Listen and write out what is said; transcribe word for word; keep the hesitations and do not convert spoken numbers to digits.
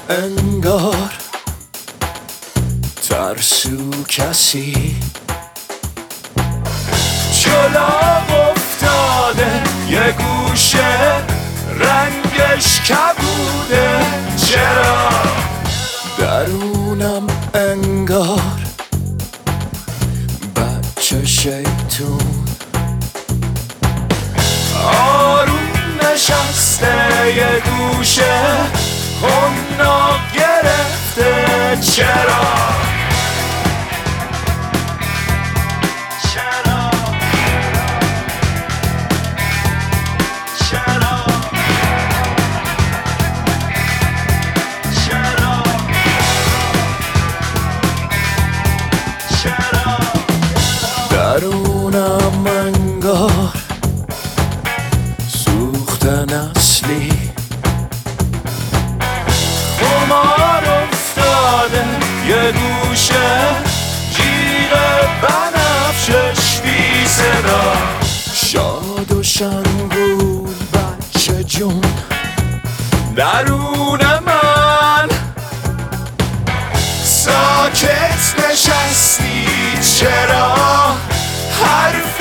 انگار ترسو کسی جلو افتاده یه گوشه رنگش کبوده. چرا درونم انگار بچه شیطون آروم نشسته یه گوشه خوننا گرفته. چرا چرا چرا چرا چرا درونم انگار سوختن اصلی خمار افتاده یه گوشه جیغ بنفشش بی صدا. شاد و شنگول بچه جون درون من ساکت نشستی. چرا حرف